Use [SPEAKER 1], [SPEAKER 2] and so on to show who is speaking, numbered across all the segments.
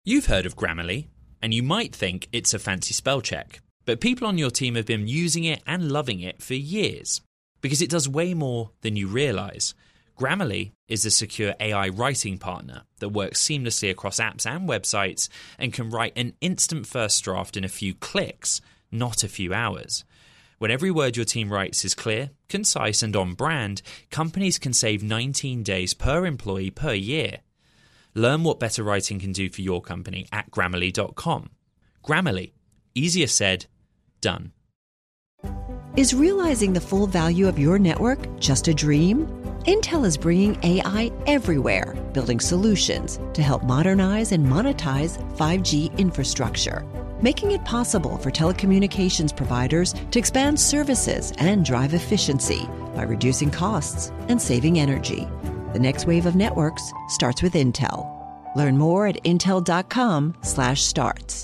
[SPEAKER 1] You've heard of Grammarly, and you might think it's a fancy spell check, but people on your team have been using it and loving it for years, because it does way more than you realise. Grammarly is a secure AI writing partner that works seamlessly across apps and websites and can write an instant first draft in a few clicks, not a few hours. When every word your team writes is clear, concise and on brand, companies can save 19 days per employee per year. Learn what better writing can do for your company at Grammarly.com. Grammarly. Easier said, done.
[SPEAKER 2] Is realizing the full value of your network just a dream? Intel is bringing AI everywhere, building solutions to help modernize and monetize 5G infrastructure, making it possible for telecommunications providers to expand services and drive efficiency by reducing costs and saving energy. The next wave of networks starts with Intel. Learn more at intel.com/starts.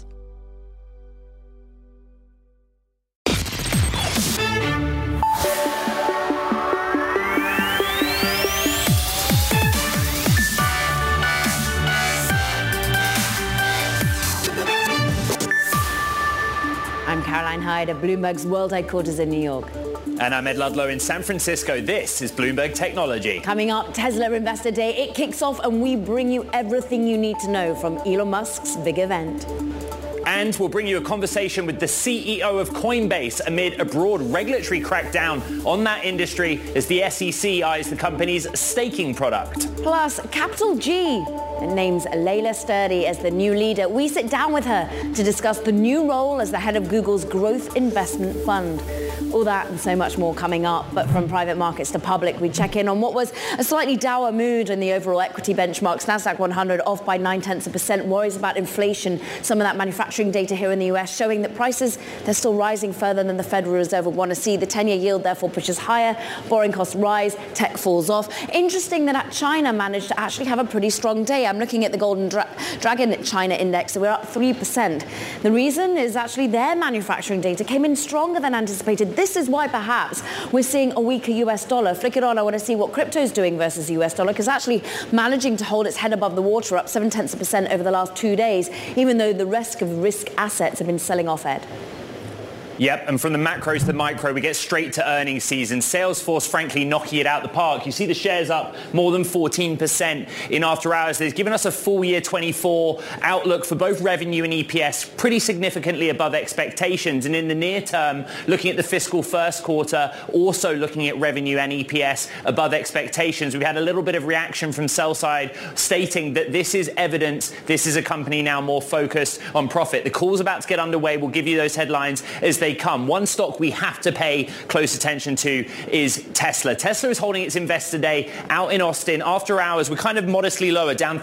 [SPEAKER 3] I'm Caroline Hyde at Bloomberg's World Headquarters in New York.
[SPEAKER 4] And I'm Ed Ludlow in San Francisco. This is Bloomberg Technology.
[SPEAKER 3] Coming up, Tesla Investor Day. It kicks off and we bring you everything you need to know from Elon Musk's big event.
[SPEAKER 4] And we'll bring you a conversation with the CEO of Coinbase amid a broad regulatory crackdown on that industry as the SEC eyes the company's staking product.
[SPEAKER 3] Plus, Capital G names Layla Sturdy as the new leader. We sit down with her to discuss the new role as the head of Google's Growth Investment Fund. All that and so much more coming up. But from private markets to public, we check in on what was a slightly dour mood in the overall equity benchmarks. Nasdaq 100 off by 0.9%. Worries about inflation. Some of that manufacturing data here in the US showing that prices, they're still rising further than the Federal Reserve would want to see. The 10-year yield therefore pushes higher. Borrowing costs rise. Tech falls off. Interesting that China managed to actually have a pretty strong day. I'm looking at the Golden Dragon China index, so we're up 3%. The reason is actually their manufacturing data came in stronger than anticipated. This is why perhaps we're seeing a weaker US dollar. Flick it on, I want to see what crypto is doing versus the US dollar, because actually managing to hold its head above the water, up 0.7% over the last 2 days, even though the risk assets have been selling off, Ed.
[SPEAKER 4] Yep, and from the macro to the micro, we get straight to earnings season. Salesforce, frankly, knocking it out the park. You see the shares up more than 14% in after hours. They've given us a full year 24 outlook for both revenue and EPS, pretty significantly above expectations. And in the near term, looking at the fiscal first quarter, also looking at revenue and EPS above expectations. We've had a little bit of reaction from sell side stating that this is evidence this is a company now more focused on profit. The call's about to get underway. We'll give you those headlines as they come. One stock we have to pay close attention to is Tesla. Tesla is holding its investor day out in Austin. After hours, we're kind of modestly lower, down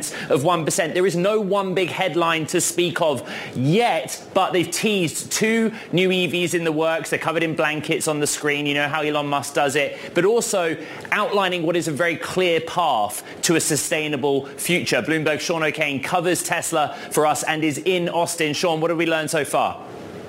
[SPEAKER 4] 0.3%. There is no one big headline to speak of yet, but they've teased 2 new EVs in the works. They're covered in blankets on the screen. You know how Elon Musk does it, but also outlining what is a very clear path to a sustainable future. Bloomberg's Sean O'Kane covers Tesla for us and is in Austin. Sean, what have we learned so far?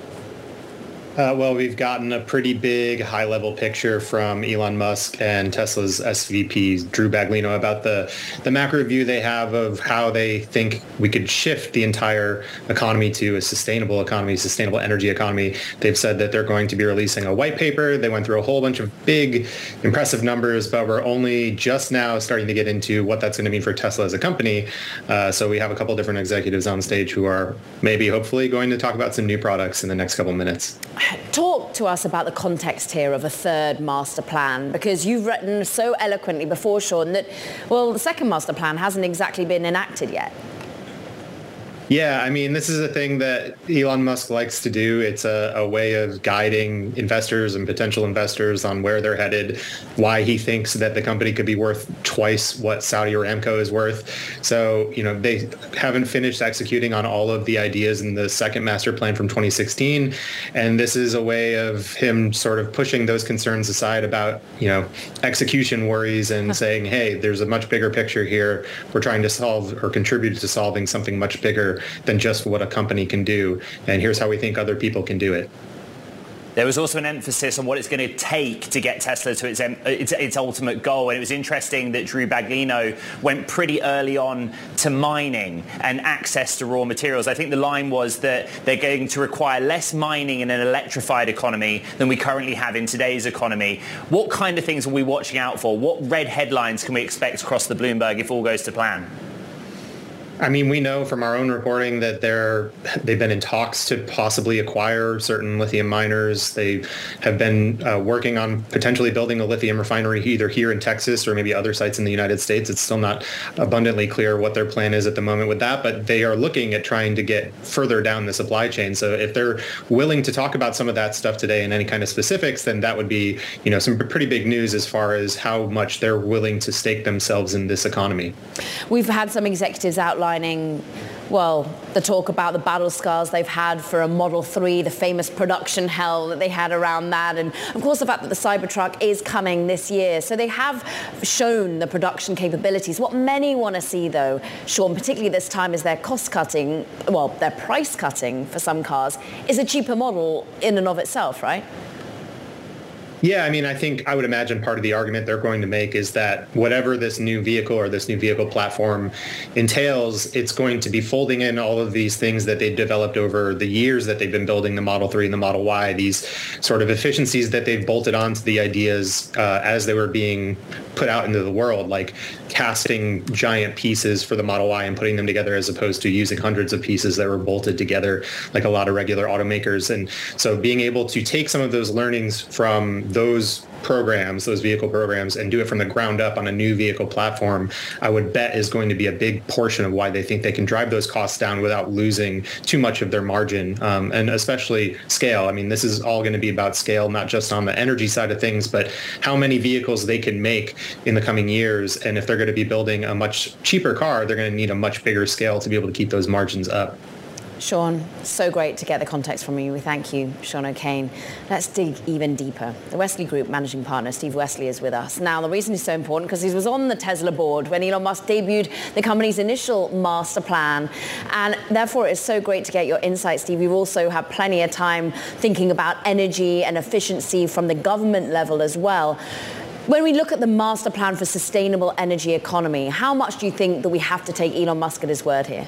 [SPEAKER 5] Well, we've gotten a pretty big high-level picture from Elon Musk and Tesla's SVP, Drew Baglino, about the macro view they have of how they think we could shift the entire economy to a sustainable economy, sustainable energy economy. They've said that they're going to be releasing a white paper. They went through a whole bunch of big, impressive numbers, but we're only just now starting to get into what that's going to mean for Tesla as a company. So we have a couple different executives on stage who are maybe, hopefully, going to talk about some new products in the next couple minutes.
[SPEAKER 3] Talk to us about the context here of a third master plan, because you've written so eloquently before, Sean, that, well, the second master plan hasn't exactly been enacted yet.
[SPEAKER 5] Yeah, I mean, this is a thing that Elon Musk likes to do. It's a way of guiding investors and potential investors on where they're headed, why he thinks that the company could be worth twice what Saudi Aramco is worth. So, you know, they haven't finished executing on all of the ideas in the second master plan from 2016. And this is a way of him sort of pushing those concerns aside about, you know, execution worries and saying, hey, there's a much bigger picture here. We're trying to solve or contribute to solving something much bigger than just what a company can do. And here's how we think other people can do it.
[SPEAKER 4] There was also an emphasis on what it's going to take to get Tesla to its ultimate goal. And it was interesting that Drew Baglino went pretty early on to mining and access to raw materials. I think the line was that they're going to require less mining in an electrified economy than we currently have in today's economy. What kind of things are we watching out for? What red headlines can we expect across the Bloomberg if all goes to plan?
[SPEAKER 5] I mean, we know from our own reporting that they've been in talks to possibly acquire certain lithium miners. They have been working on potentially building a lithium refinery either here in Texas or maybe other sites in the United States. It's still not abundantly clear what their plan is at the moment with that, but they are looking at trying to get further down the supply chain. So if they're willing to talk about some of that stuff today in any kind of specifics, then that would be, some pretty big news as far as how much they're willing to stake themselves in this economy.
[SPEAKER 3] We've had some executives outlining, the talk about the battle scars they've had for a Model 3, the famous production hell that they had around that, and of course the fact that the Cybertruck is coming this year. So they have shown the production capabilities. What many want to see, though, Sean, particularly this time, is their cost cutting, their price cutting for some cars, is a cheaper model in and of itself, right?
[SPEAKER 5] Yeah, I mean, I would imagine part of the argument they're going to make is that whatever this new vehicle or this new vehicle platform entails, it's going to be folding in all of these things that they've developed over the years that they've been building the Model 3 and the Model Y, these sort of efficiencies that they've bolted onto the ideas as they were being put out into the world, like casting giant pieces for the Model Y and putting them together as opposed to using hundreds of pieces that were bolted together like a lot of regular automakers. And so being able to take some of those learnings from those programs, those vehicle programs, and do it from the ground up on a new vehicle platform, I would bet is going to be a big portion of why they think they can drive those costs down without losing too much of their margin, and especially scale. I mean, this is all going to be about scale, not just on the energy side of things, but how many vehicles they can make in the coming years. And if they're going to be building a much cheaper car, they're going to need a much bigger scale to be able to keep those margins up.
[SPEAKER 3] Sean, so great to get the context from you. We thank you, Sean O'Kane. Let's dig even deeper. The Wesley Group managing partner, Steve Wesley, is with us. Now, the reason he's so important because he was on the Tesla board when Elon Musk debuted the company's initial master plan. And therefore, it's so great to get your insights, Steve. You've also had plenty of time thinking about energy and efficiency from the government level as well. When we look at the master plan for sustainable energy economy, how much do you think that we have to take Elon Musk at his word here?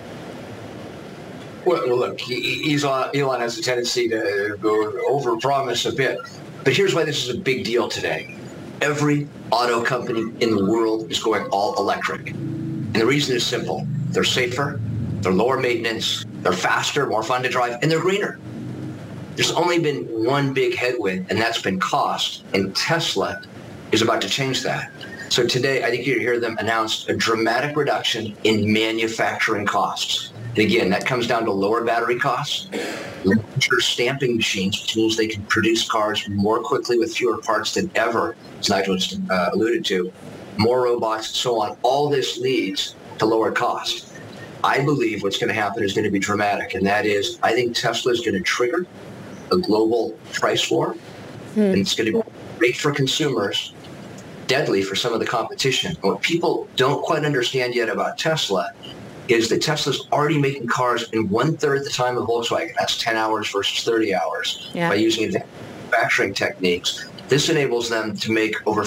[SPEAKER 6] Well, look, Elon has a tendency to overpromise a bit. But here's why this is a big deal today. Every auto company in the world is going all electric. And the reason is simple. They're safer, they're lower maintenance, they're faster, more fun to drive, and they're greener. There's only been one big headwind, and that's been cost. And Tesla is about to change that. So today, I think you'll hear them announce a dramatic reduction in manufacturing costs. And again, that comes down to lower battery costs, larger stamping machines, which means they can produce cars more quickly with fewer parts than ever, as Nigel just alluded to, more robots, and so on. All this leads to lower cost. I believe what's going to happen is going to be dramatic, and that is I think Tesla is going to trigger a global price war, and it's going to be great for consumers, deadly for some of the competition. What people don't quite understand yet about Tesla is that Tesla's already making cars in 1/3 the time of Volkswagen. That's 10 hours versus 30 hours by using advanced manufacturing techniques. This enables them to make over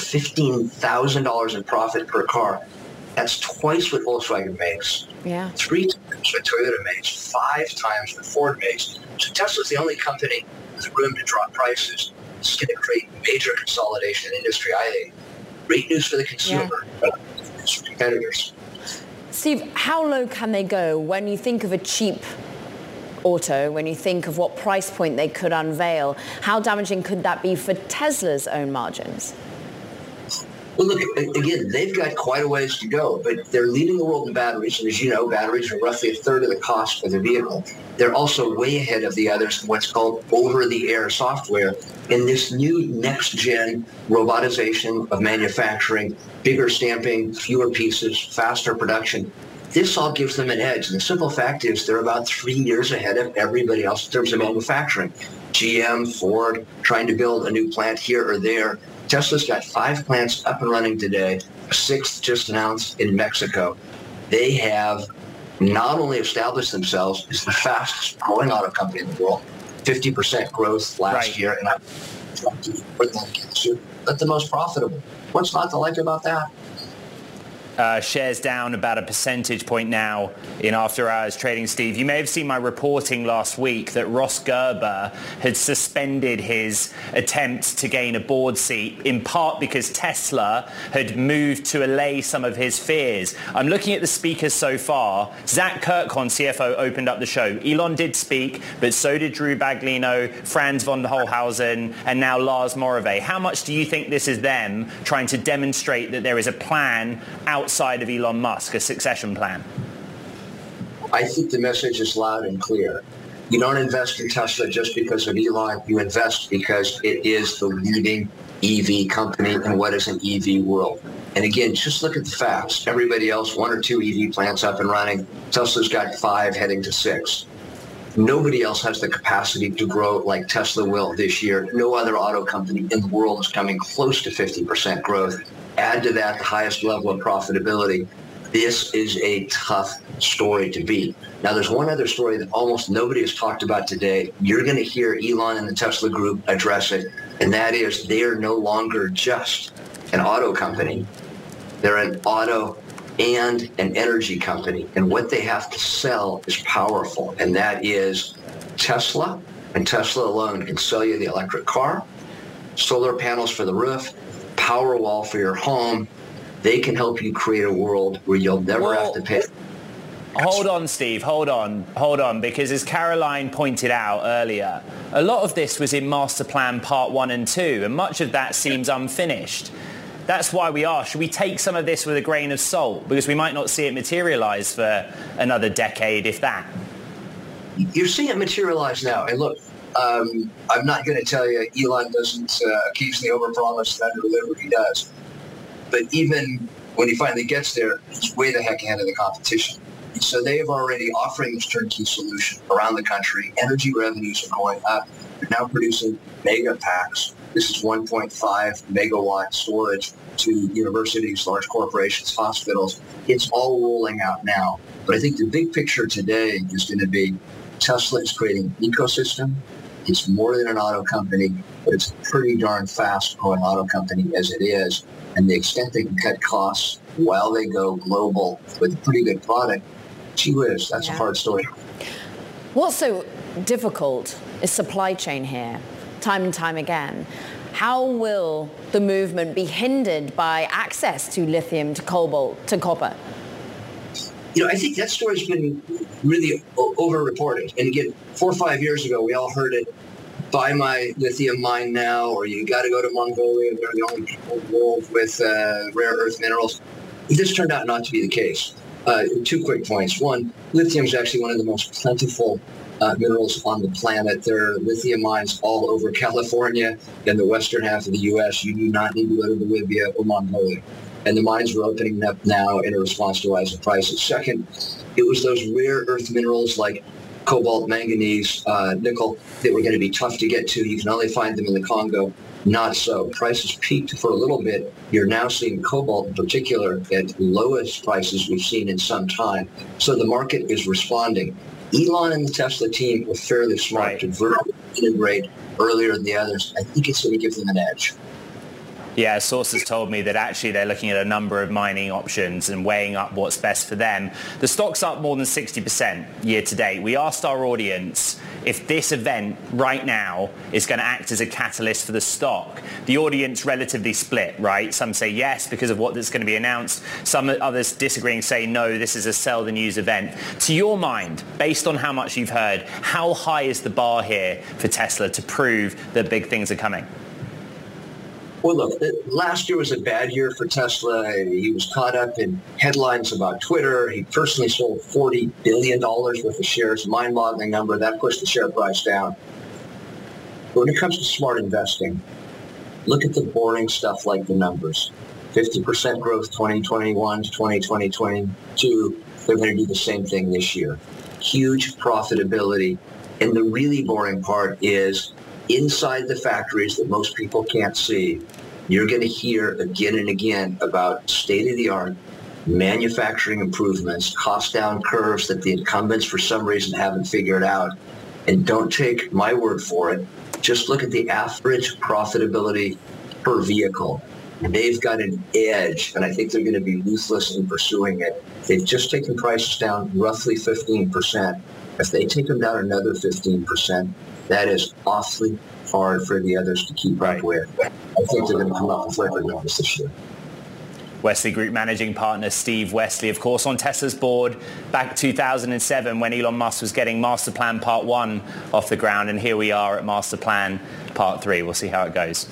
[SPEAKER 6] $15,000 in profit per car. That's twice what Volkswagen makes, 3 times what Toyota makes, 5 times what Ford makes. So Tesla's the only company with room to drop prices. It's going to create major consolidation in the industry, I think. Great news for the consumer, but for competitors.
[SPEAKER 3] Steve, how low can they go when you think of a cheap auto, when you think of what price point they could unveil? How damaging could that be for Tesla's own margins?
[SPEAKER 6] Well, look, again, they've got quite a ways to go, but they're leading the world in batteries. And as you know, batteries are roughly 1/3 of the cost of the vehicle. They're also way ahead of the others in what's called over-the-air software. In this new next-gen robotization of manufacturing, bigger stamping, fewer pieces, faster production, this all gives them an edge. And the simple fact is they're about 3 years ahead of everybody else in terms of manufacturing. GM, Ford, trying to build a new plant here or there. Tesla's got 5 plants up and running today, a 6th just announced in Mexico. They have not only established themselves as the fastest growing auto company in the world, 50% growth last year, and I'm trying to put that against you. But the most profitable. What's not to like about that?
[SPEAKER 4] Shares down about a percentage point now in after-hours trading, Steve. You may have seen my reporting last week that Ross Gerber had suspended his attempt to gain a board seat, in part because Tesla had moved to allay some of his fears. I'm looking at the speakers so far. Zach Kirkhorn, CFO, opened up the show. Elon did speak, but so did Drew Baglino, Franz von Holhausen, and now Lars Moravec. How much do you think this is them trying to demonstrate that there is a plan outside of Elon Musk, a succession plan?
[SPEAKER 6] I think the message is loud and clear. You don't invest in Tesla just because of Elon. You invest because it is the leading EV company in what is an EV world. And again, just look at the facts. Everybody else, 1 or 2 EV plants up and running. Tesla's got 5 heading to 6. Nobody else has the capacity to grow like Tesla will this year. No other auto company in the world is coming close to 50% growth. Add to that the highest level of profitability. This is a tough story to beat. Now, there's one other story that almost nobody has talked about today. You're going to hear Elon and the Tesla group address it, and that is they are no longer just an auto company. They're an auto and an energy company, and what they have to sell is powerful, and that is Tesla, and Tesla alone can sell you the electric car, solar panels for the roof, Powerwall for your home. They can help you create a world where you'll never have to pay.
[SPEAKER 4] Hold on, Steve. Hold on. Because as Caroline pointed out earlier, a lot of this was in Master Plan Part 1 and 2, and much of that seems unfinished. That's why we asked, should we take some of this with a grain of salt? Because we might not see it materialize for another decade, if that.
[SPEAKER 6] You're seeing it materialize now. And look, I'm not going to tell you Elon doesn't occasionally overpromise and underdeliver. He does. But even when he finally gets there, he's way the heck ahead of the competition. So they have already offering this turnkey solution around the country. Energy revenues are going up. They're now producing mega packs. This is 1.5 megawatt storage to universities, large corporations, hospitals. It's all rolling out now. But I think the big picture today is going to be Tesla is creating an ecosystem. It's more than an auto company, but it's a pretty darn fast-growing auto company as it is. And the extent they can cut costs while they go global with a pretty good product, gee whiz, that's a hard story.
[SPEAKER 3] What's so difficult is supply chain here, time and time again. How will the movement be hindered by access to lithium, to cobalt, to copper?
[SPEAKER 6] You know, I think that story's been really over-reported. And again, 4 or 5 years ago, we all heard it, buy my lithium mine now, or you got to go to Mongolia. They're the only people in the world with rare earth minerals. This turned out not to be the case. 2 quick points. One, lithium is actually one of the most plentiful minerals on the planet. There are lithium mines all over California and the western half of the U.S. You do not need to go to Namibia or Mongolia. And the mines are opening up now in response to rising prices. Second, it was those rare earth minerals like cobalt, manganese, nickel that were going to be tough to get to. You can only find them in the Congo. Not so. Prices peaked for a little bit. You're now seeing cobalt in particular at lowest prices we've seen in some time. So the market is responding. Elon and the Tesla team were fairly smart to vertically integrate earlier than the others. I think it's going to give them an edge.
[SPEAKER 4] Yeah, sources told me that actually they're looking at a number of mining options and weighing up what's best for them. The stock's up more than 60% year to date. We asked our audience if this event right now is going to act as a catalyst for the stock. The audience relatively split, right? Some say yes because of what that's going to be announced. Some others disagreeing say no, this is a sell the news event. To your mind, based on how much you've heard, how high is the bar here for Tesla to prove that big things are coming?
[SPEAKER 6] Well, look, last year was a bad year for Tesla. He was caught up in headlines about Twitter. He personally sold $40 billion worth of shares, mind-boggling number. That pushed the share price down. But when it comes to smart investing, look at the boring stuff like the numbers. 50% growth 2021 to 2022. They're going to do the same thing this year. Huge profitability. And the really boring part is inside the factories that most people can't see, you're going to hear again and again about state-of-the-art manufacturing improvements, cost-down curves that the incumbents for some reason haven't figured out. And don't take my word for it. Just look at the average profitability per vehicle. And they've got an edge, and I think they're going to be ruthless in pursuing it. They've just taken prices down roughly 15%. If they take them down another 15%, that is awfully hard for the others to keep up with. I think they're going to come up with record numbers this year.
[SPEAKER 4] Wesley Group Managing Partner Steve Wesley, of course, on Tesla's board back 2007 when Elon Musk was getting Master Plan Part 1 off the ground. And here we are at Master Plan Part 3. We'll see how it goes.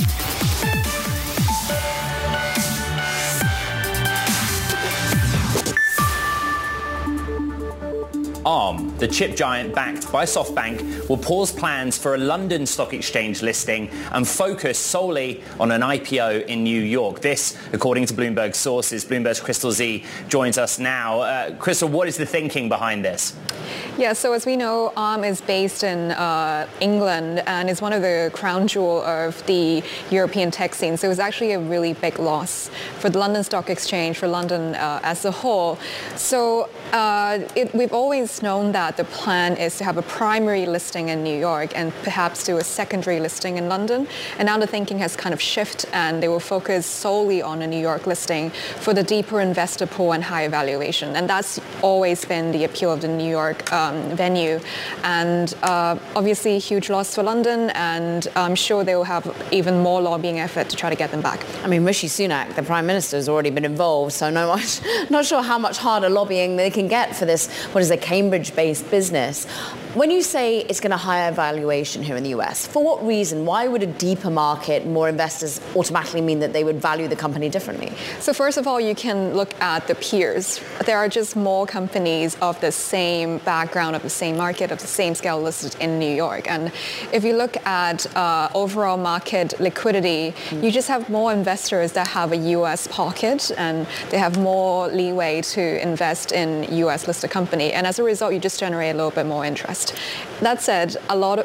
[SPEAKER 4] Arm, the chip giant backed by SoftBank, will pause plans for a London Stock Exchange listing and focus solely on an IPO in New York. This, according to Bloomberg sources. Bloomberg's Crystal Z joins us now. Crystal, what is the thinking behind this?
[SPEAKER 7] Yeah, so as we know, Arm is based in England and is one of the crown jewel of the European tech scene. So it was actually a really big loss for the London Stock Exchange, for London as a whole. So we've always known that the plan is to have a primary listing in New York and perhaps do a secondary listing in London. And now the thinking has kind of shifted, and they will focus solely on a New York listing for the deeper investor pool and higher valuation. And that's always been the appeal of the New York venue. And obviously huge loss for London, and I'm sure they will have even more lobbying effort to try to get them back.
[SPEAKER 3] I mean, Rishi Sunak, the Prime Minister, has already been involved, so not sure how much harder lobbying they can get for this, what is a Cambridge-based business. When you say it's going to higher valuation here in the US, for what reason? Why would a deeper market, more investors automatically mean that they would value the company differently?
[SPEAKER 7] So first of all, you can look at the peers. There are just more companies of the same background, of the same market, of the same scale listed in New York. And if you look at overall market liquidity, you just have more investors that have a US pocket, and they have more leeway to invest in US listed company. And as a result, you just generate a little bit more interest. That said,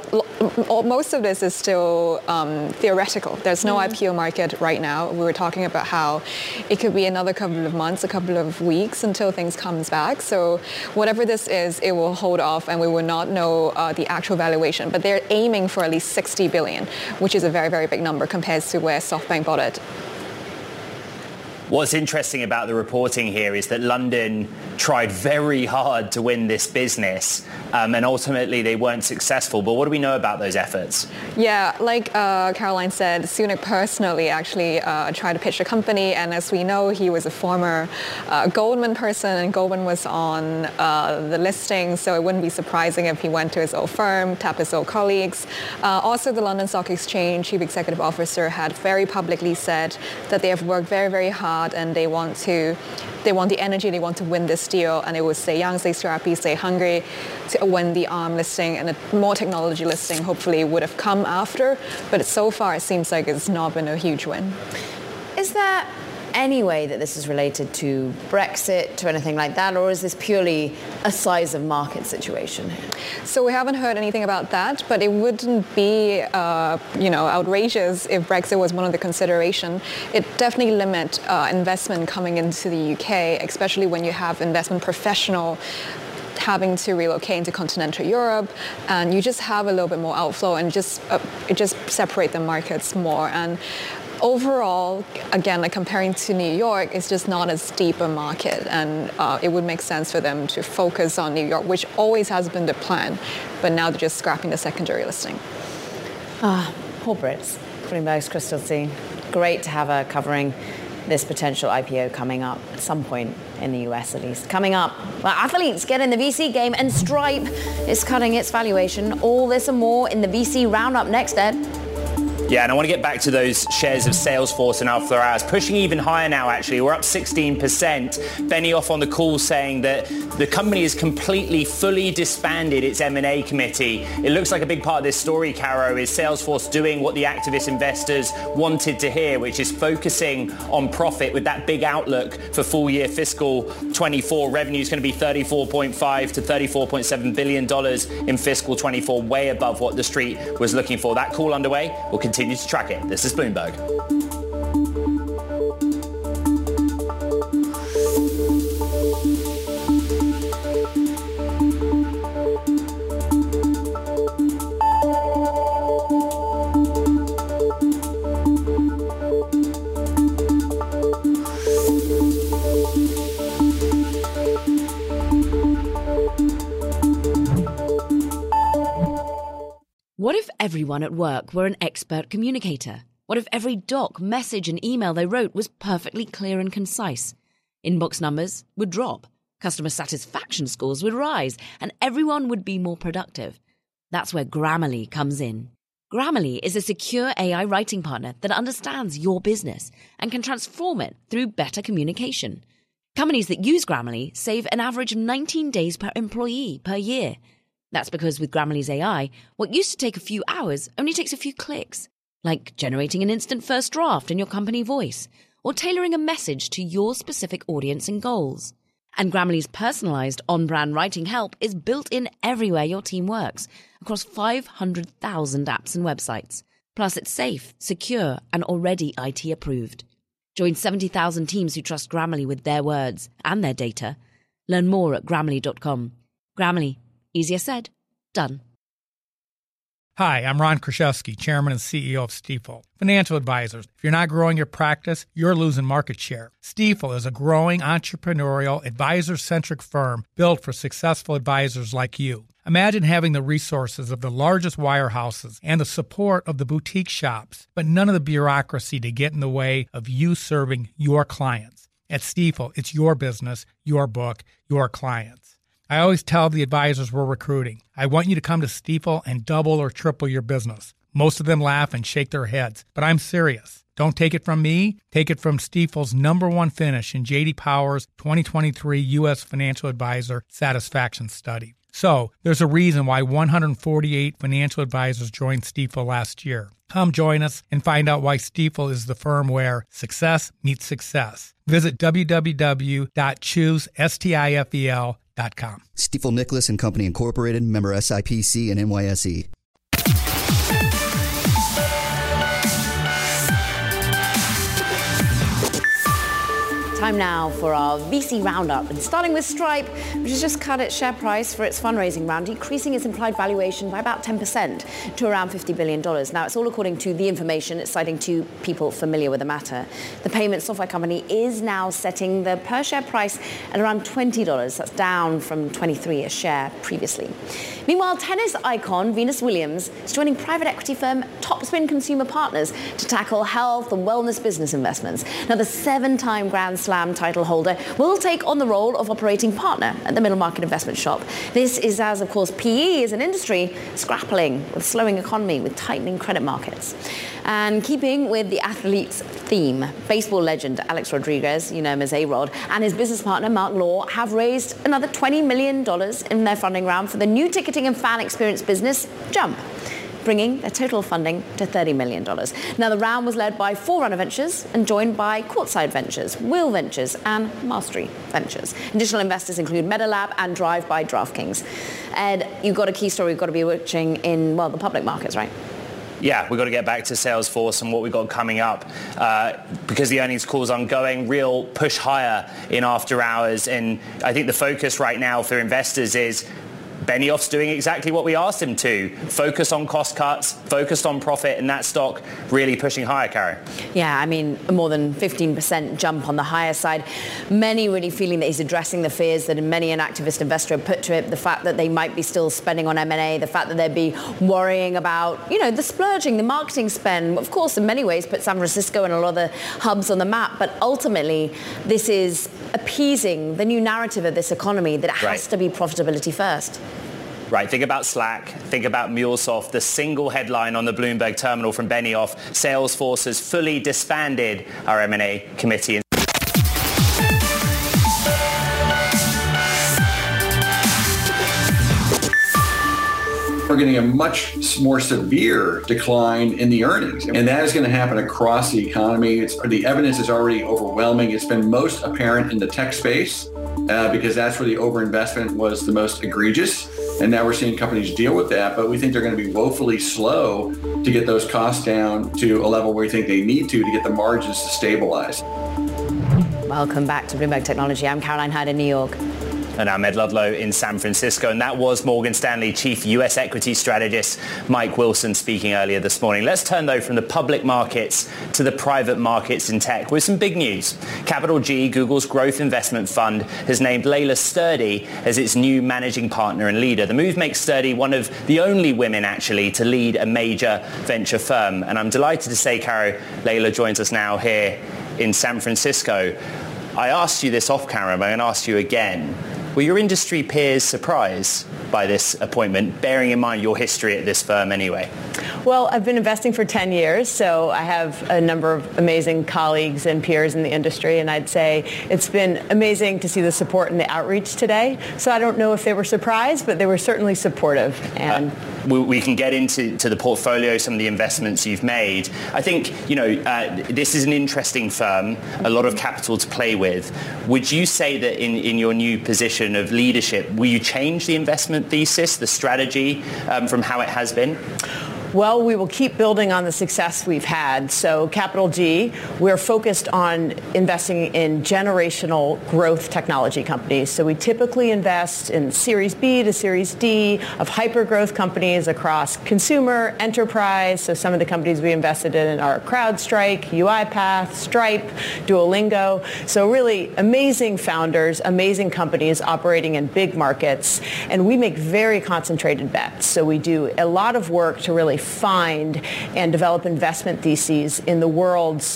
[SPEAKER 7] most of this is still theoretical. There's no IPO market right now. We were talking about how it could be another couple of months, a couple of weeks until things comes back. So whatever this is, it will hold off, and we will not know the actual valuation. But they're aiming for at least 60 billion, which is a very, very big number compared to where SoftBank bought it.
[SPEAKER 4] What's interesting about the reporting here is that London tried very hard to win this business, and ultimately they weren't successful. But what do we know about those efforts?
[SPEAKER 7] Yeah, like Caroline said, Sunak personally actually tried to pitch the company, and as we know, he was a former Goldman person, and Goldman was on the listing, so it wouldn't be surprising if he went to his old firm, tapped his old colleagues. Also, the London Stock Exchange Chief Executive Officer had very publicly said that they have worked very, very hard, and they want the energy, they want to win this deal, and it would stay young, stay scrappy, stay hungry to win the ARM listing, and a more technology listing hopefully would have come after, but so far it seems like it's not been a huge win.
[SPEAKER 3] Is there any way that this is related to Brexit, to anything like that, or is this purely a size of market situation?
[SPEAKER 7] So we haven't heard anything about that, but it wouldn't be, outrageous if Brexit was one of the consideration. It definitely limits investment coming into the UK, especially when you have investment professional having to relocate into continental Europe, and you just have a little bit more outflow, and it just separates the markets more. And overall, again, like comparing to New York, it's just not as deep a market, and it would make sense for them to focus on New York, which always has been the plan, but now they're just scrapping the secondary listing.
[SPEAKER 3] Poor Brits. Bloomberg's Crystal Z. Great to have her covering this potential IPO coming up at some point in the US at least. Coming up, well, athletes get in the VC game, and Stripe is cutting its valuation. All this and more in the VC Roundup next, Ed.
[SPEAKER 4] Yeah, and I want to get back to those shares of Salesforce and After Hours, pushing even higher now, actually. We're up 16%. Benioff on the call saying that the company has completely, fully disbanded its M&A committee. It looks like a big part of this story, Caro, is Salesforce doing what the activist investors wanted to hear, which is focusing on profit with that big outlook for full year fiscal 24. Revenue is going to be $34.5 to $34.7 billion in fiscal 24, way above what the street was looking for. That call underway. We'll continue to track it. This is Bloomberg.
[SPEAKER 8] What if everyone at work were an expert communicator? What if every doc, message, and email they wrote was perfectly clear and concise? Inbox numbers would drop, customer satisfaction scores would rise, and everyone would be more productive. That's where Grammarly comes in. Grammarly is a secure AI writing partner that understands your business and can transform it through better communication. Companies that use Grammarly save an average of 19 days per employee per year. That's because with Grammarly's AI, what used to take a few hours only takes a few clicks, like generating an instant first draft in your company voice or tailoring a message to your specific audience and goals. And Grammarly's personalized on-brand writing help is built in everywhere your team works, across 500,000 apps and websites. Plus, it's safe, secure, and already IT approved. Join 70,000 teams who trust Grammarly with their words and their data. Learn more at Grammarly.com. Grammarly. Easier said, done.
[SPEAKER 9] Hi, I'm Ron Kraszewski, Chairman and CEO of Stifel. Financial advisors, if you're not growing your practice, you're losing market share. Stifel is a growing entrepreneurial, advisor-centric firm built for successful advisors like you. Imagine having the resources of the largest wirehouses and the support of the boutique shops, but none of the bureaucracy to get in the way of you serving your clients. At Stifel, it's your business, your book, your clients. I always tell the advisors we're recruiting, I want you to come to Stifel and double or triple your business. Most of them laugh and shake their heads, but I'm serious. Don't take it from me. Take it from Stifel's #1 finish in J.D. Power's 2023 U.S. Financial Advisor Satisfaction Study. So, there's a reason why 148 financial advisors joined Stifel last year. Come join us and find out why Stifel is the firm where success meets success. Visit www.choosestifel.com.
[SPEAKER 10] Stifel Nicholas and Company Incorporated, member SIPC and NYSE.
[SPEAKER 3] Time now for our VC roundup, and starting with Stripe, which has just cut its share price for its fundraising round, decreasing its implied valuation by about 10% to around $50 billion. Now, it's all according to The Information. It's citing two people familiar with the matter. The payment software company is now setting the per share price at around $20. That's down from $23 a share previously. Meanwhile, tennis icon Venus Williams is joining private equity firm Topspin Consumer Partners to tackle health and wellness business investments. Now, the 7-time Grand Slam title holder will take on the role of operating partner at the middle market investment shop. This is as, of course, PE as an industry is grappling with slowing economy, with tightening credit markets. And keeping with the athlete's theme, baseball legend Alex Rodriguez, you know him as A-Rod, and his business partner Mark Law have raised another $20 million in their funding round for the new ticketing and fan experience business, Jump, bringing their total funding to $30 million. Now, the round was led by Forerunner Ventures and joined by Courtside Ventures, Will Ventures, and Mastery Ventures. Additional investors include MetaLab and Drive by DraftKings. Ed, you've got a key story you've got to be watching in, well, the public markets, right?
[SPEAKER 4] Yeah, we've got to get back to Salesforce and what we've got coming up because the earnings call is ongoing, real push higher in after hours. And I think the focus right now for investors is Benioff's doing exactly what we asked him to. Focus on cost cuts, focused on profit, and that stock really pushing higher, Karen.
[SPEAKER 3] Yeah, I mean, more than 15% jump on the higher side. Many really feeling that he's addressing the fears that many an activist investor have put to it, the fact that they might be still spending on M&A, the fact that they'd be worrying about, you know, the splurging, the marketing spend. Of course, in many ways, put San Francisco and a lot of the hubs on the map, but ultimately, this is appeasing the new narrative of this economy that it has to be profitability first.
[SPEAKER 4] Right, think about Slack, think about MuleSoft, the single headline on the Bloomberg terminal from Benioff, Salesforce has fully disbanded our M&A committee.
[SPEAKER 11] We're getting a much more severe decline in the earnings. And that is going to happen across the economy. The evidence is already overwhelming. It's been most apparent in the tech space because that's where the overinvestment was the most egregious. And now we're seeing companies deal with that, but we think they're going to be woefully slow to get those costs down to a level where we think they need to get the margins to stabilize.
[SPEAKER 3] Welcome back to Bloomberg Technology. I'm Caroline Hyde in New York.
[SPEAKER 4] and Ahmed Ludlow in San Francisco. And that was Morgan Stanley Chief US Equity Strategist Mike Wilson speaking earlier this morning. Let's turn, though, from the public markets to the private markets in tech with some big news. Capital G, Google's growth investment fund, has named Layla Sturdy as its new managing partner and leader. The move makes Sturdy one of the only women, actually, to lead a major venture firm. And I'm delighted to say, Caro, Layla joins us now here in San Francisco. I asked you this off camera, but I'm going to ask you again. Were your industry peers surprised by this appointment, bearing in mind your history at this firm anyway?
[SPEAKER 12] Well, I've been investing for 10 years, so I have a number of amazing colleagues and peers in the industry, and I'd say it's been amazing to see the support and the outreach today. So I don't know if they were surprised, but they were certainly supportive. And
[SPEAKER 4] we can get into the portfolio, some of the investments you've made. I think, this is an interesting firm, a lot of capital to play with. Would you say that in your new position of leadership, will you change the investment thesis, the strategy from how it has been?
[SPEAKER 12] Well, we will keep building on the success we've had. So Capital G, we're focused on investing in generational growth technology companies. So we typically invest in Series B to Series D of hyper-growth companies across consumer, enterprise. So some of the companies we invested in are CrowdStrike, UiPath, Stripe, Duolingo. So really amazing founders, amazing companies operating in big markets. And we make very concentrated bets. So we do a lot of work to really find and develop investment theses in the world's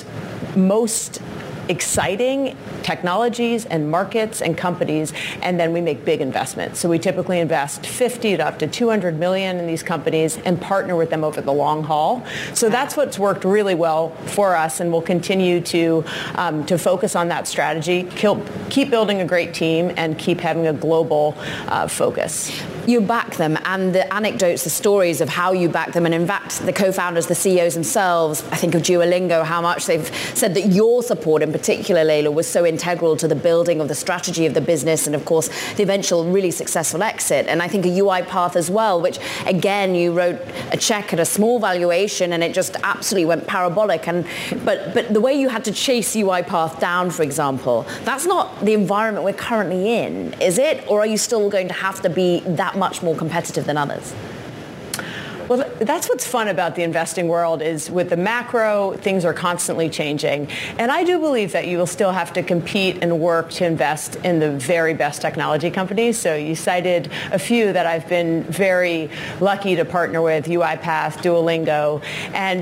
[SPEAKER 12] most exciting technologies and markets and companies, and then we make big investments. So we typically invest 50 to up to 200 million in these companies and partner with them over the long haul. So that's what's worked really well for us, and we'll continue to focus on that strategy, keep building a great team, and keep having a global focus.
[SPEAKER 3] You back them, and the anecdotes, the stories of how you back them, and in fact, the co-founders, the CEOs themselves, I think of Duolingo, how much they've said that your support in particular, Layla, was so integral to the building of the strategy of the business and, of course, the eventual really successful exit. And I think a UiPath as well, which, again, you wrote a check at a small valuation and it just absolutely went parabolic. But the way you had to chase UiPath down, for example, that's not the environment we're currently in, is it? Or are you still going to have to be that much more competitive than others?
[SPEAKER 12] Well, that's what's fun about the investing world is with the macro, things are constantly changing. And I do believe that you will still have to compete and work to invest in the very best technology companies. So you cited a few that I've been very lucky to partner with, UiPath, Duolingo. And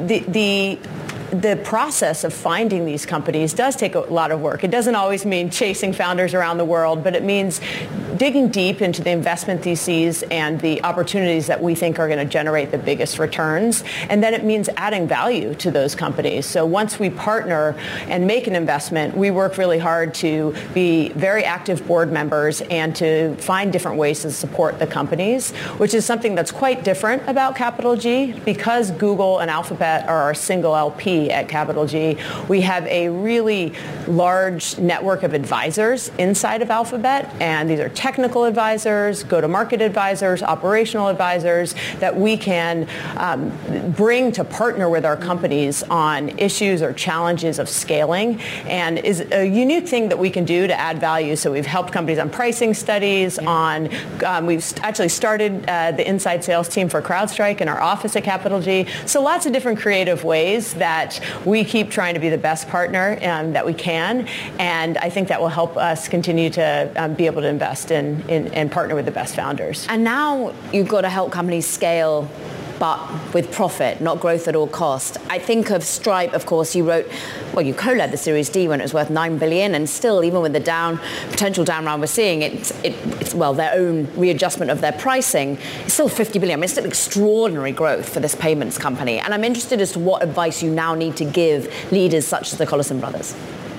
[SPEAKER 12] the process of finding these companies does take a lot of work. It doesn't always mean chasing founders around the world, but it means digging deep into the investment theses and the opportunities that we think are going to generate the biggest returns. And then it means adding value to those companies. So once we partner and make an investment, we work really hard to be very active board members and to find different ways to support the companies, which is something that's quite different about Capital G. Because Google and Alphabet are our single LP at Capital G, we have a really large network of advisors inside of Alphabet, and these are technical advisors, go-to-market advisors, operational advisors that we can bring to partner with our companies on issues or challenges of scaling, and is a unique thing that we can do to add value. So we've helped companies on pricing studies, we've actually started the inside sales team for CrowdStrike in our office at Capital G. So lots of different creative ways that we keep trying to be the best partner that we can, and I think that will help us continue to be able to invest and partner with the best founders.
[SPEAKER 3] And now you've got to help companies scale, but with profit, not growth at all cost. I think of Stripe, of course, you co-led the Series D when it was worth $9 billion, and still, even with the potential down round we're seeing, it's their own readjustment of their pricing, it's still $50 billion. I mean, it's still extraordinary growth for this payments company. And I'm interested as to what advice you now need to give leaders such as the Collison brothers.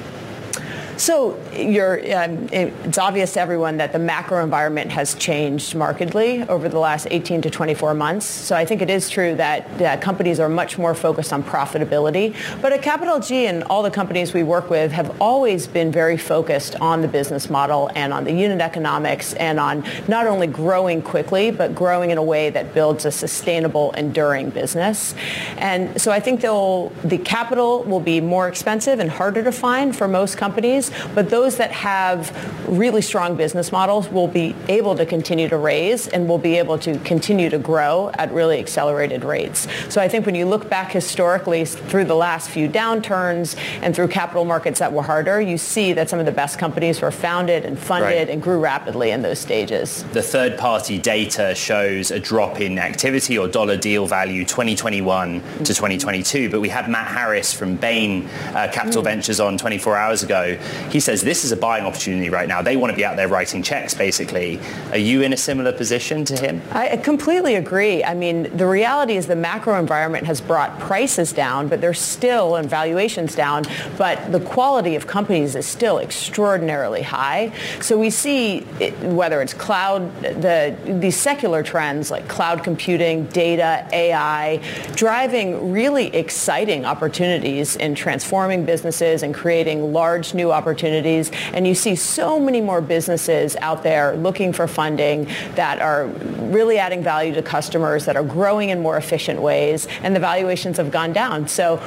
[SPEAKER 12] So it's obvious to everyone that the macro environment has changed markedly over the last 18 to 24 months. So I think it is true that companies are much more focused on profitability. But at Capital G and all the companies we work with have always been very focused on the business model and on the unit economics and on not only growing quickly, but growing in a way that builds a sustainable, enduring business. And so I think the capital will be more expensive and harder to find for most companies. companies, but those that have really strong business models will be able to continue to raise and will be able to continue to grow at really accelerated rates. So I think when you look back historically through the last few downturns and through capital markets that were harder, you see that some of the best companies were founded and funded and grew rapidly in those stages.
[SPEAKER 4] The third-party data shows a drop in activity or dollar deal value 2021 to 2022, but we had Matt Harris from Bain Capital Ventures on 24 hours ago. He says this is a buying opportunity right now. They want to be out there writing checks, basically. Are you in a similar position to him?
[SPEAKER 12] I completely agree. I mean, the reality is the macro environment has brought prices down, but they're still, and valuations down, but the quality of companies is still extraordinarily high. So we see, whether it's cloud, these secular trends like cloud computing, data, AI, driving really exciting opportunities in transforming businesses and creating large new opportunities. And you see so many more businesses out there looking for funding that are really adding value to customers, that are growing in more efficient ways, and the valuations have gone down. So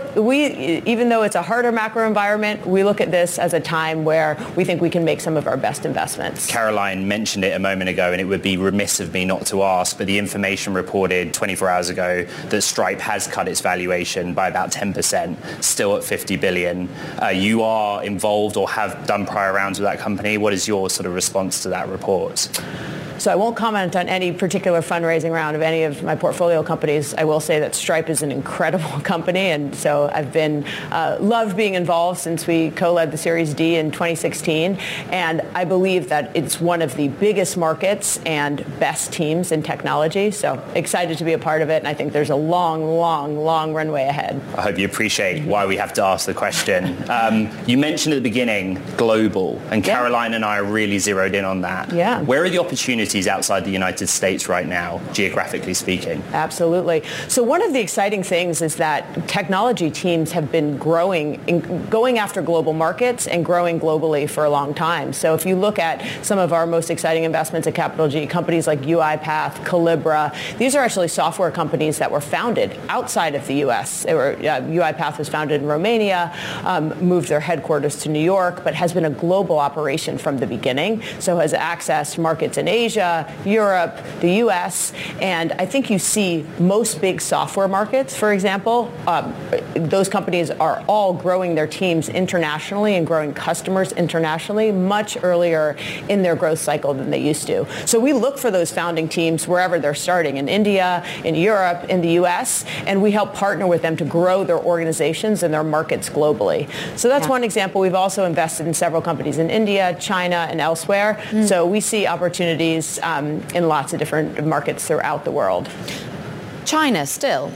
[SPEAKER 12] even though it's a harder macro environment, we look at this as a time where we think we can make some of our best investments.
[SPEAKER 4] Caroline mentioned it a moment ago, and it would be remiss of me not to ask, but the information reported 24 hours ago that Stripe has cut its valuation by about 10%, still at $50 billion. You are involved or have done prior rounds with that company. What is your sort of response to that report?
[SPEAKER 12] So I won't comment on any particular fundraising round of any of my portfolio companies. I will say that Stripe is an incredible company, and so I've been loved being involved since we co-led the Series D in 2016. And I believe that it's one of the biggest markets and best teams in technology. So excited to be a part of it, and I think there's a long, long, long runway ahead.
[SPEAKER 4] I hope you appreciate why we have to ask the question. You mentioned at the beginning global, and Caroline and I are really zeroed in on that.
[SPEAKER 12] Yeah.
[SPEAKER 4] Where are the opportunities outside the United States right now, geographically speaking?
[SPEAKER 12] Absolutely. So one of the exciting things is that technology teams have been going after global markets and growing globally for a long time. So if you look at some of our most exciting investments at Capital G, companies like UiPath, Calibra, these are actually software companies that were founded outside of the U.S. UiPath was founded in Romania, moved their headquarters to New York, but has been a global operation from the beginning, so has accessed markets in Asia, Europe, the U.S., and I think you see most big software markets, for example, those companies are all growing their teams internationally and growing customers internationally much earlier in their growth cycle than they used to. So we look for those founding teams wherever they're starting, in India, in Europe, in the U.S., and we help partner with them to grow their organizations and their markets globally. So that's one example. We've also invested in several companies in India, China, and elsewhere. So we see opportunities in lots of different markets throughout the world.
[SPEAKER 3] China still?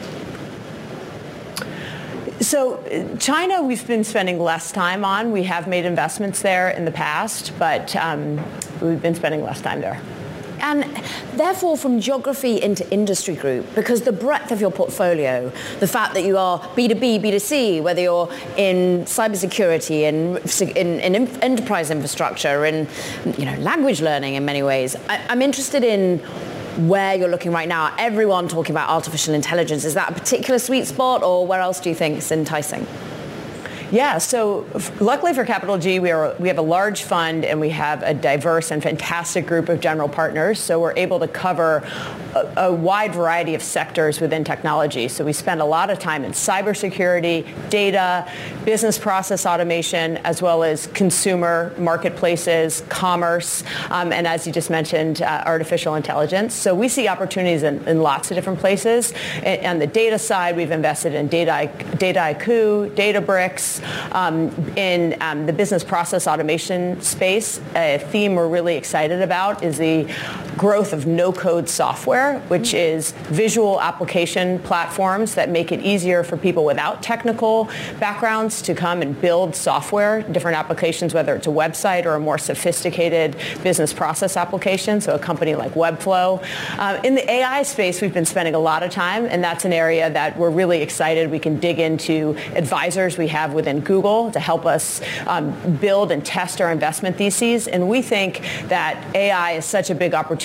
[SPEAKER 12] So China, we've been spending less time on. We have made investments there in the past, but we've been spending less time there.
[SPEAKER 3] And therefore, from geography into industry group, because the breadth of your portfolio, the fact that you are B2B, B2C, whether you're in cybersecurity, in enterprise infrastructure, in language learning in many ways, I'm interested in where you're looking right now. Everyone talking about artificial intelligence. Is that a particular sweet spot, or where else do you think is enticing?
[SPEAKER 12] Yeah, so luckily for Capital G, we have a large fund and we have a diverse and fantastic group of general partners. So we're able to cover a wide variety of sectors within technology. So we spend a lot of time in cybersecurity, data, business process automation, as well as consumer marketplaces, commerce, and as you just mentioned, artificial intelligence. So we see opportunities in lots of different places. On the data side, we've invested in Dataiku, Databricks. In the business process automation space, a theme we're really excited about is the growth of no-code software, which is visual application platforms that make it easier for people without technical backgrounds to come and build software, different applications, whether it's a website or a more sophisticated business process application, so a company like Webflow. In the AI space, we've been spending a lot of time, and that's an area that we're really excited we can dig into advisors we have within Google to help us build and test our investment theses. And we think that AI is such a big opportunity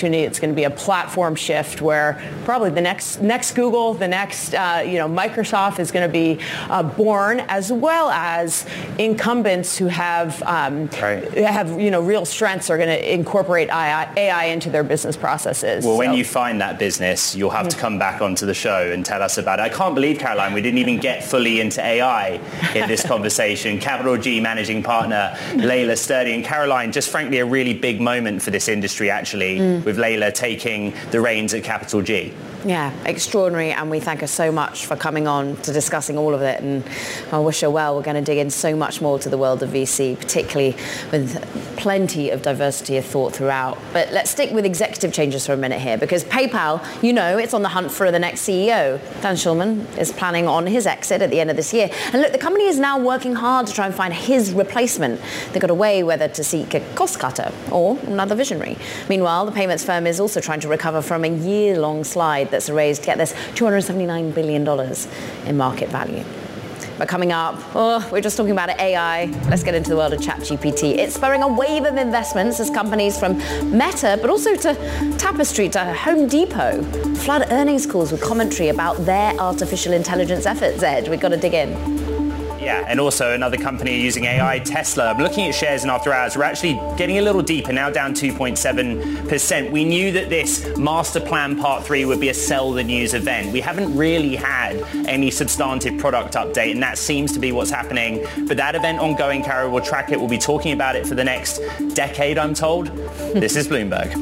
[SPEAKER 12] opportunity. It's going to be a platform shift where probably the next Google, the next Microsoft is going to be born, as well as incumbents who have real strengths are going to incorporate AI into their business processes.
[SPEAKER 4] Well, when you find that business, you'll have to come back onto the show and tell us about it. I can't believe, Caroline, we didn't even get fully into AI in this conversation. Capital G managing partner Layla Sturdy. And Caroline, just frankly a really big moment for this industry, actually, with Layla taking the reins at Capital G.
[SPEAKER 3] Yeah, extraordinary, and we thank her so much for coming on to discussing all of it, and I wish her well. We're going to dig in so much more to the world of VC, particularly with plenty of diversity of thought throughout. But let's stick with executive changes for a minute here, because PayPal, it's on the hunt for the next CEO. Dan Schulman is planning on his exit at the end of this year. And look, the company is now working hard to try and find his replacement. They got away whether to seek a cost cutter or another visionary. Meanwhile, the payments firm is also trying to recover from a year-long slide that's raised, get this, $279 billion in market value. But coming up, we're just talking about AI. Let's get into the world of ChatGPT. It's spurring a wave of investments as companies from Meta, but also to Tapestry, to Home Depot, flood earnings calls with commentary about their artificial intelligence efforts. Ed, we've got to dig in.
[SPEAKER 4] Yeah, and also another company using AI, Tesla. I'm looking at shares in after hours. We're actually getting a little deeper, now down 2.7%. We knew that this Master Plan Part 3 would be a sell the news event. We haven't really had any substantive product update, and that seems to be what's happening. But that event ongoing, Carol, we'll track it. We'll be talking about it for the next decade, I'm told. This is Bloomberg.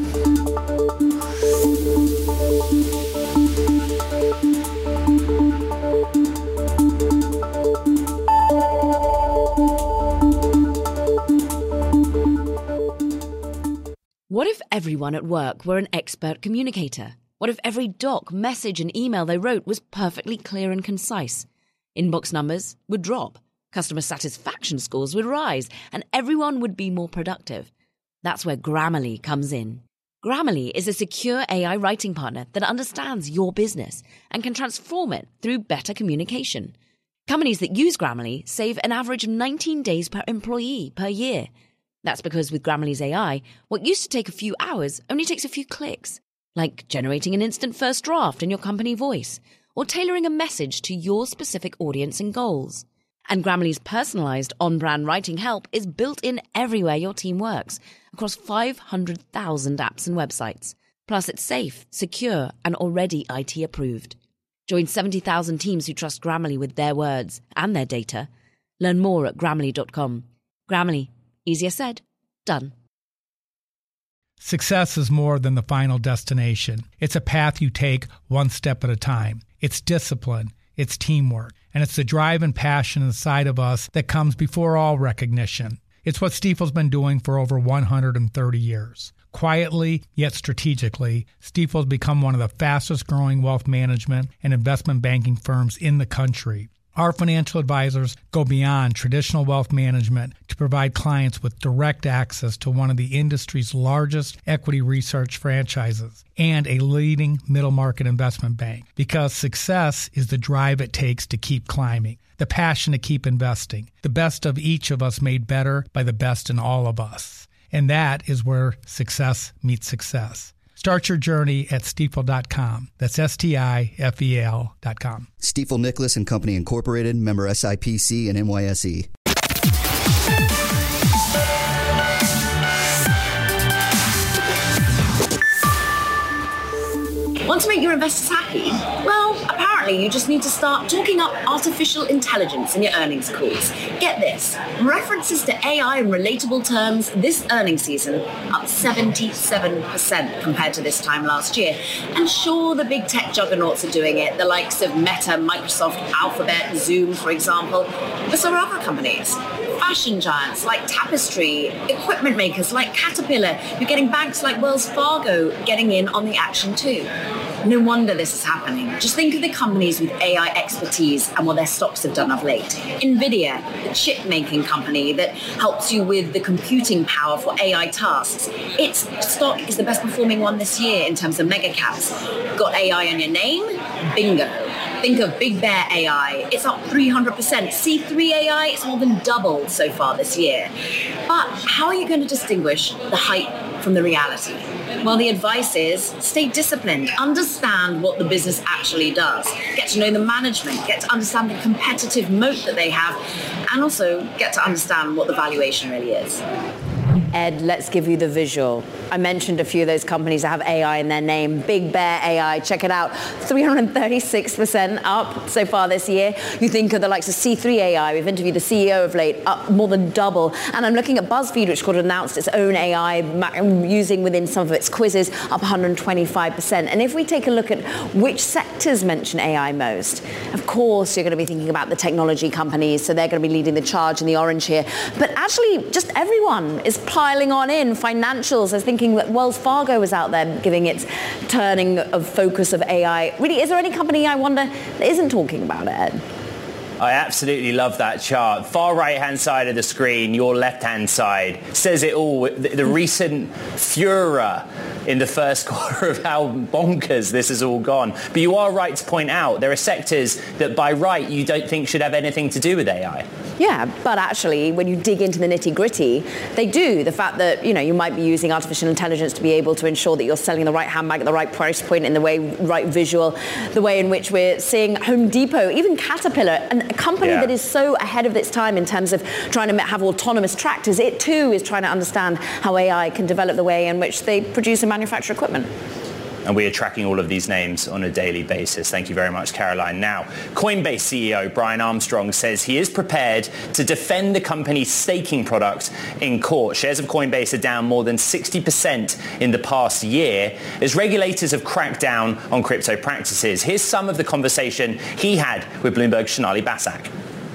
[SPEAKER 8] What if everyone at work were an expert communicator? What if every doc, message, and email they wrote was perfectly clear and concise? Inbox numbers would drop, customer satisfaction scores would rise, and everyone would be more productive. That's where Grammarly comes in. Grammarly is a secure AI writing partner that understands your business and can transform it through better communication. Companies that use Grammarly save an average of 19 days per employee per year. That's because with Grammarly's AI, what used to take a few hours only takes a few clicks, like generating an instant first draft in your company voice, or tailoring a message to your specific audience and goals. And Grammarly's personalized on-brand writing help is built in everywhere your team works, across 500,000 apps and websites. Plus, it's safe, secure, and already IT approved. Join 70,000 teams who trust Grammarly with their words and their data. Learn more at Grammarly.com. Grammarly. Easier said, done.
[SPEAKER 9] Success is more than the final destination. It's a path you take one step at a time. It's discipline, it's teamwork, and it's the drive and passion inside of us that comes before all recognition. It's what Stifel's been doing for over 130 years. Quietly, yet strategically, Stifel's become one of the fastest growing wealth management and investment banking firms in the country. Our financial advisors go beyond traditional wealth management to provide clients with direct access to one of the industry's largest equity research franchises and a leading middle market investment bank. Because success is the drive it takes to keep climbing, the passion to keep investing, the best of each of us made better by the best in all of us. And that is where success meets success. Start your journey at Stifel.com. That's Stifel.com.
[SPEAKER 10] Stifel Nicholas and Company Incorporated, member SIPC and NYSE.
[SPEAKER 3] Want to make your investors happy? Well, apparently you just need to start talking up artificial intelligence in your earnings calls. Get this, references to AI in relatable terms this earnings season up 77% compared to this time last year. And sure, the big tech juggernauts are doing it, the likes of Meta, Microsoft, Alphabet, Zoom, for example. But so are other companies. Fashion giants like Tapestry, equipment makers like Caterpillar, you're getting banks like Wells Fargo getting in on the action too. No wonder this is happening. Just think of the companies with AI expertise and what their stocks have done of late. NVIDIA, the chip-making company that helps you with the computing power for AI tasks. Its stock is the best performing one this year in terms of mega caps. Got AI in your name? Bingo. Think of Big Bear AI. It's up 300%. C3 AI, it's more than doubled so far this year. But how are you going to distinguish the hype from the reality. Well, the advice is stay disciplined, understand what the business actually does, get to know the management, get to understand the competitive moat that they have, and also get to understand what the valuation really is.
[SPEAKER 12] Ed, let's give you the visual. I mentioned a few of those companies that have AI in their name. Big Bear AI, check it out. 336% up so far this year. You think of the likes of C3 AI. We've interviewed the CEO of late, up more than double. And I'm looking at BuzzFeed, which got announced its own AI using within some of its quizzes, up 125%. And if we take a look at which sectors mention AI most, of course, you're going to be thinking about the technology companies. So they're going to be leading the charge in the orange here. But actually, just everyone is piling on in. Financials, I was thinking that Wells Fargo was out there giving its turning of focus of AI. Really, is there any company, I wonder, that isn't talking about it, Ed?
[SPEAKER 4] I absolutely love that chart. Far right-hand side of the screen, your left-hand side, says it all. The recent furor in the first quarter of how bonkers this has all gone. But you are right to point out there are sectors that by right you don't think should have anything to do with AI.
[SPEAKER 12] Yeah, but actually, when you dig into the nitty-gritty, they do. The fact that, you might be using artificial intelligence to be able to ensure that you're selling the right handbag at the right price point in the right visual, the way in which we're seeing Home Depot, even Caterpillar, a company that is so ahead of its time in terms of trying to have autonomous tractors. It too is trying to understand how AI can develop the way in which they produce and manufacture equipment.
[SPEAKER 4] And we are tracking all of these names on a daily basis. Thank you very much, Caroline. Now, Coinbase CEO Brian Armstrong says he is prepared to defend the company's staking product in court. Shares of Coinbase are down more than 60% in the past year as regulators have cracked down on crypto practices. Here's some of the conversation he had with Bloomberg's Sonali Basak.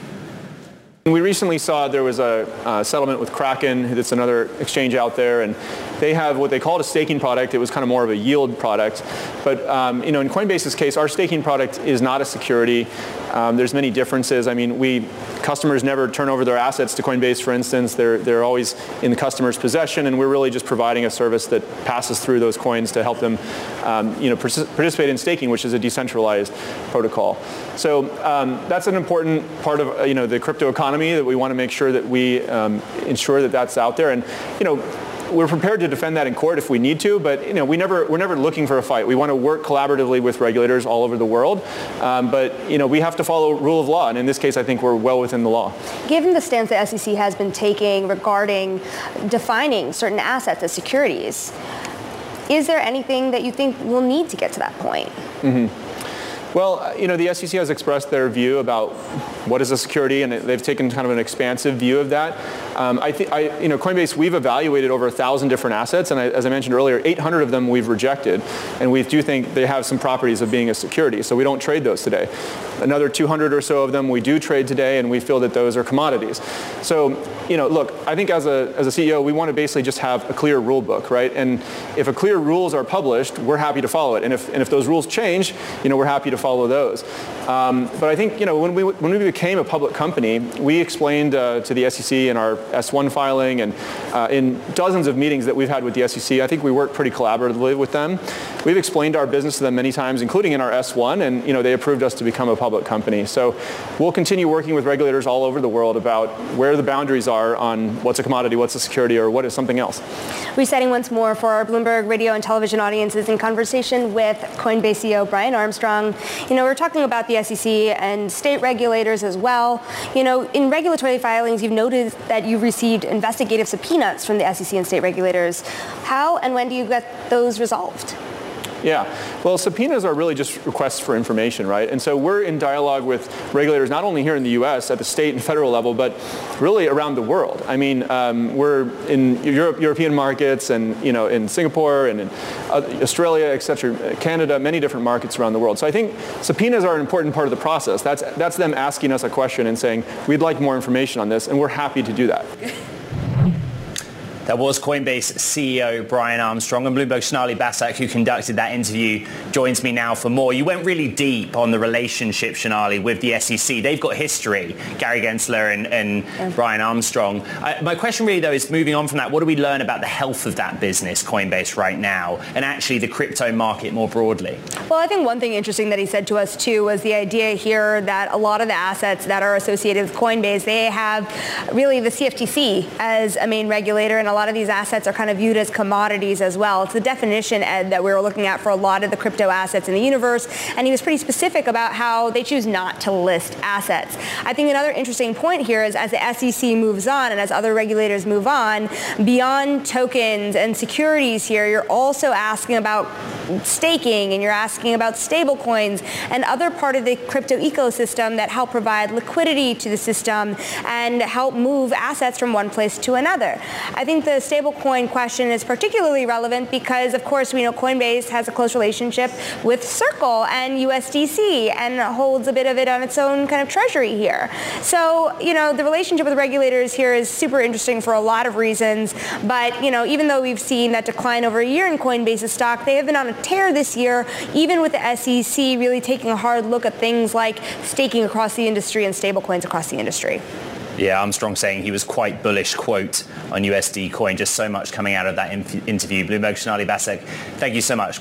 [SPEAKER 13] We recently saw there was a settlement with Kraken, that's another exchange out there, and they have what they called a staking product. It was kind of more of a yield product. But in Coinbase's case, our staking product is not a security. There's many differences. I mean, customers never turn over their assets to Coinbase, for instance. They're always in the customer's possession, and we're really just providing a service that passes through those coins to help them participate in staking, which is a decentralized protocol. So that's an important part of the crypto economy that we want to make sure that we ensure that that's out there. And we're prepared to defend that in court if we need to, but we're never looking for a fight. We want to work collaboratively with regulators all over the world, but we have to follow rule of law, and in this case, I think we're well within the law. Given the stance the SEC has been taking regarding defining certain assets as securities, is there anything that you think will need to get to that point? Mm-hmm. Well, the SEC has expressed their view about what is a security, and they've taken kind of an expansive view of that. Coinbase, we've evaluated over 1,000 different assets, and as I mentioned earlier, 800 of them we've rejected, and we do think they have some properties of being a security, so we don't trade those today. Another 200 or so of them we do trade today, and we feel that those are commodities. So, look, I think as a CEO, we want to basically just have a clear rule book, right? And if clear rules are published, we're happy to follow it, and if those rules change, we're happy to follow those. But I think, when we became a public company, we explained to the SEC in our S1 filing and in dozens of meetings that we've had with the SEC, I think we work pretty collaboratively with them. We've explained our business to them many times, including in our S1, and they approved us to become a public company. So we'll continue working with regulators all over the world about where the boundaries are on what's a commodity, what's a security, or what is something else. Resetting once more for our Bloomberg radio and television audiences in conversation with Coinbase CEO Brian Armstrong. We're talking about the SEC and state regulators as well. In regulatory filings, you've noted that you've received investigative subpoenas from the SEC and state regulators. How and when do you get those resolved? Yeah, well, subpoenas are really just requests for information, right? And so we're in dialogue with regulators, not only here in the U.S. at the state and federal level, but really around the world. I mean, we're in European markets and, in Singapore and in Australia, et cetera, Canada, many different markets around the world. So I think subpoenas are an important part of the process. That's them asking us a question and saying, we'd like more information on this, and we're happy to do that.
[SPEAKER 4] That was Coinbase CEO Brian Armstrong, and Bloomberg's Sonali Basak, who conducted that interview, joins me now for more. You went really deep on the relationship, Sonali, with the SEC. They've got history, Gary Gensler and Brian Armstrong. My question really, though, is moving on from that, what do we learn about the health of that business, Coinbase, right now, and actually the crypto market more broadly? Well, I think one thing interesting that he said to us, too, was the idea here that a lot of the assets that are associated with Coinbase, they have really the CFTC as a main regulator, and a
[SPEAKER 14] lot of these assets are kind of viewed as commodities as well. It's the definition, Ed, that we were looking at for a lot of the crypto assets in the universe, and he was pretty specific about how they choose not to list assets. I think another interesting point here is as the SEC moves on and as other regulators move on, beyond tokens and securities here, you're also asking about staking, and you're asking about stable coins and other part of the crypto ecosystem that help provide liquidity to the system and help move assets from one place to another. I think the stablecoin question is particularly relevant because, of course, we know Coinbase has a close relationship with Circle and USDC and holds a bit of it on its own kind of treasury here. So, the relationship with regulators here is super interesting for a lot of reasons. But, even though we've seen that decline over a year in Coinbase's stock, they have been on a tear this year, even with the SEC really taking a hard look at things like staking across the industry and stablecoins across the industry.
[SPEAKER 4] Yeah, Armstrong saying he was quite bullish, quote, on USD coin. Just so much coming out of that interview. Bloomberg Sonali Basak, thank you so much.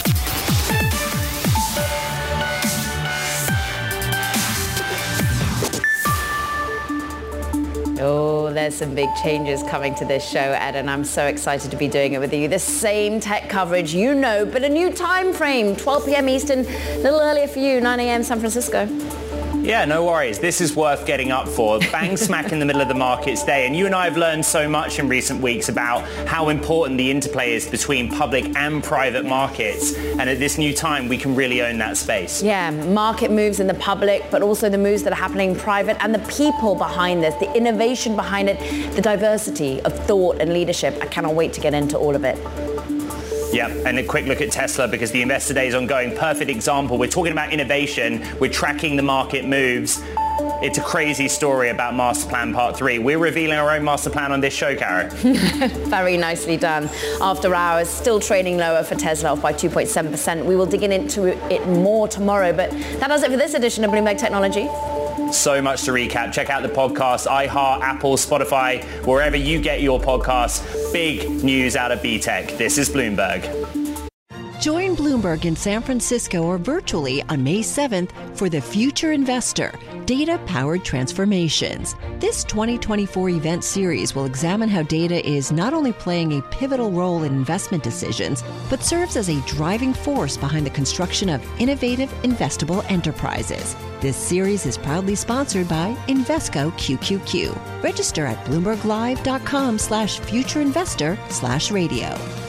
[SPEAKER 3] Oh, there's some big changes coming to this show, Ed, and I'm so excited to be doing it with you. The same tech coverage, but a new time frame, 12 p.m. Eastern, a little earlier for you, 9 a.m. San Francisco.
[SPEAKER 4] Yeah, no worries. This is worth getting up for. Bang smack in the middle of the markets day. And you and I have learned so much in recent weeks about how important the interplay is between public and private markets. And at this new time, we can really own that space.
[SPEAKER 3] Yeah, market moves in the public, but also the moves that are happening in private and the people behind this, the innovation behind it, the diversity of thought and leadership. I cannot wait to get into all of it.
[SPEAKER 4] Yeah, and a quick look at Tesla because the Investor Day is ongoing. Perfect example. We're talking about innovation. We're tracking the market moves. It's a crazy story about Master Plan Part 3. We're revealing our own master plan on this show, Kara.
[SPEAKER 3] Very nicely done. After hours, still trading lower for Tesla, off by 2.7%. We will dig into it more tomorrow, but that does it for this edition of Bloomberg Technology.
[SPEAKER 4] So much to recap. Check out the podcast, iHeart, Apple, Spotify, wherever you get your podcasts. Big news out of BTech. This is Bloomberg.
[SPEAKER 2] Join Bloomberg in San Francisco or virtually on May 7th for The Future Investor, Data-Powered Transformations. This 2024 event series will examine how data is not only playing a pivotal role in investment decisions, but serves as a driving force behind the construction of innovative, investable enterprises. This series is proudly sponsored by Invesco QQQ. Register at BloombergLive.com/futureinvestor/radio.